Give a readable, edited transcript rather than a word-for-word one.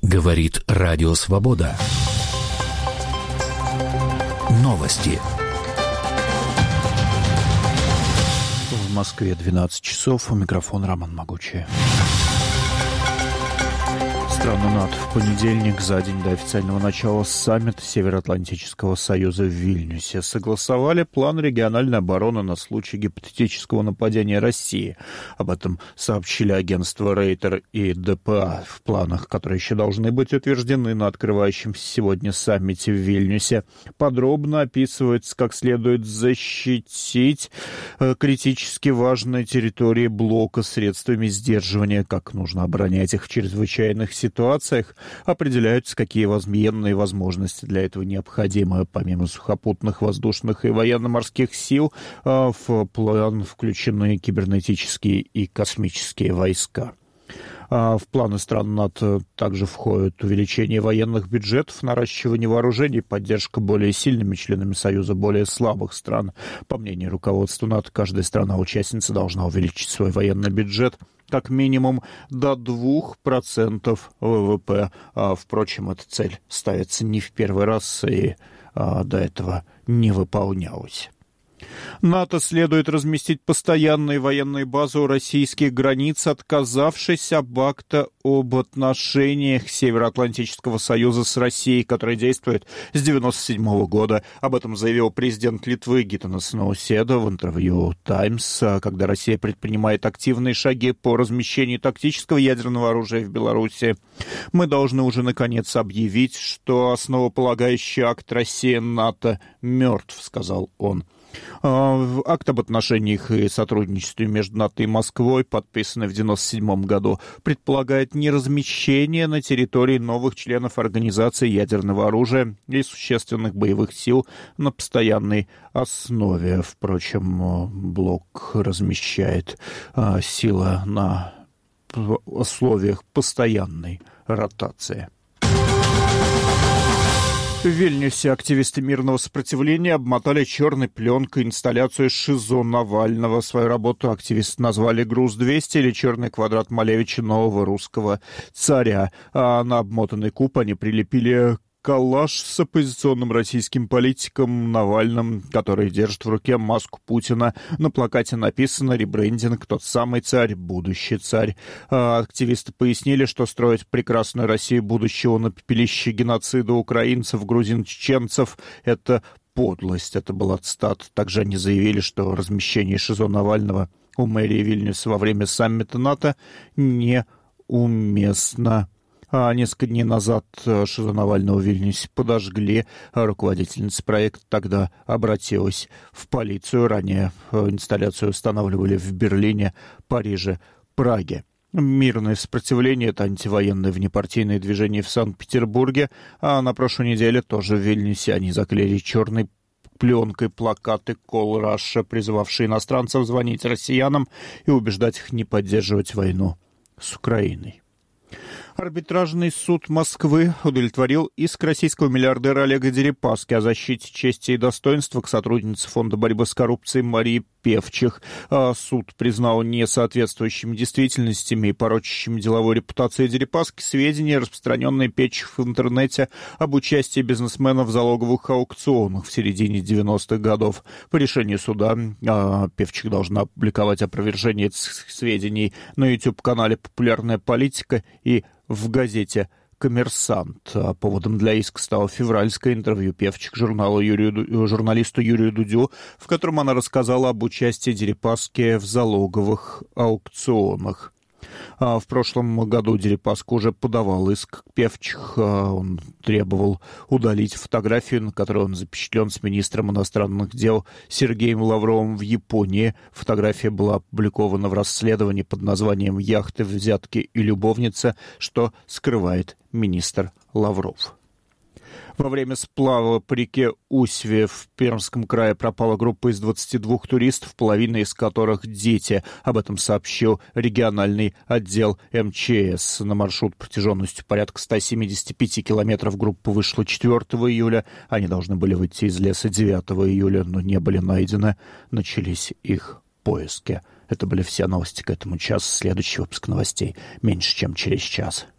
Говорит Радио Свобода. Новости. В Москве 12 часов. У микрофона Роман Могучий. Страны НАТО в понедельник, за день до официального начала саммита Североатлантического союза в Вильнюсе, согласовали план региональной обороны на случай гипотетического нападения России. Об этом сообщили агентства Рейтер и ДПА в планах, которые еще должны быть утверждены на открывающемся сегодня саммите в Вильнюсе. Подробно описывается, как следует защитить критически важные территории блока средствами сдерживания, как нужно оборонять их в чрезвычайных ситуациях, определяются, какие военные возможности для этого необходимы. Помимо сухопутных, воздушных и военно-морских сил, в план включены кибернетические и космические войска. В планы стран НАТО также входит увеличение военных бюджетов, наращивание вооружений, поддержка более сильными членами Союза более слабых стран. По мнению руководства НАТО, каждая страна-участница должна увеличить свой военный бюджет как минимум до 2% ВВП. Впрочем, эта цель ставится не в первый раз и до этого не выполнялась. НАТО следует разместить постоянные военные базы у российских границ, отказавшись об акте об отношениях Североатлантического союза с Россией, который действует с 1997 года. Об этом заявил президент Литвы Гитанас Науседа в интервью «Таймс», когда Россия предпринимает активные шаги по размещению тактического ядерного оружия в Беларуси. «Мы должны уже наконец объявить, что основополагающий акт России-НАТО мертв», — сказал он. Акт об отношениях и сотрудничестве между НАТО и Москвой, подписанный в 1997 году, предполагает неразмещение на территории новых членов Организации ядерного оружия и существенных боевых сил на постоянной основе. Впрочем, блок размещает силы на условиях постоянной ротации. В Вильнюсе активисты мирного сопротивления обмотали черной пленкой инсталляцию ШИЗО Навального. Свою работу активисты назвали «Груз-200» или «Черный квадрат Малевича, нового русского царя». А на обмотанный куб они прилепили коллаж с оппозиционным российским политиком Навальным, который держит в руке маску Путина. На плакате написано «Ребрендинг. Тот самый царь, будущий царь». Активисты пояснили, что строить прекрасную Россию будущего на пепелище геноцида украинцев, грузин, чеченцев — это подлость. Это была цитата. Также они заявили, что размещение ШИЗО Навального у мэрии Вильнюса во время саммита НАТО неуместно. Несколько дней назад ШИЗО Навального в Вильнюсе подожгли. Руководительница проекта тогда обратилась в полицию. Ранее инсталляцию устанавливали в Берлине, Париже, Праге. Мирное сопротивление — это антивоенное внепартийное движение в Санкт-Петербурге. А на прошлой неделе тоже в Вильнюсе они заклеили черной пленкой плакаты «Call Russia», призывавшие иностранцев звонить россиянам и убеждать их не поддерживать войну с Украиной. Арбитражный суд Москвы удовлетворил иск российского миллиардера Олега Дерипаски о защите чести и достоинства к сотруднице Фонда борьбы с коррупцией Марии Певчих. Суд признал несоответствующими действительностями и порочащими деловой репутацией Дерипаски сведения, распространенные Певчих в интернете об участии бизнесмена в залоговых аукционах в середине 90-х годов. По решению суда Певчих должна опубликовать опровержение этих сведений на YouTube-канале «Популярная политика» и в газете «Коммерсант». Поводом для иска стало февральское интервью Певчих журналисту Юрию Дудю, в котором она рассказала об участии Дерипаски в залоговых аукционах. В прошлом году Дерипаска уже подавал иск к Певчих. Он требовал удалить фотографию, на которой он запечатлен с министром иностранных дел Сергеем Лавровым в Японии. Фотография была опубликована в расследовании под названием «Яхты, взятки и любовница», что скрывает министр Лавров. Во время сплава по реке Усьве в Пермском крае пропала группа из 22 туристов, половина из которых дети. Об этом сообщил региональный отдел МЧС. На маршрут протяженностью порядка 175 километров группа вышла 4 июля. Они должны были выйти из леса 9 июля, но не были найдены. Начались их поиски. Это были все новости к этому часу. Следующий выпуск новостей меньше, чем через час.